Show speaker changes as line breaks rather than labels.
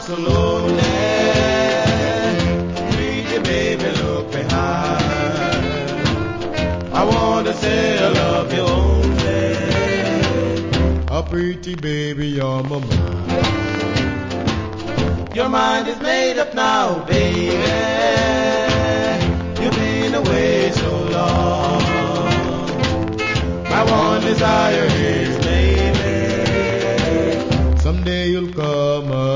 so lonely. Pretty baby, look behind. I want to say I love you only. A pretty baby, you're my mind. Your mind is made up now, baby. You've been away so long. My one desire is, baby, someday you'll come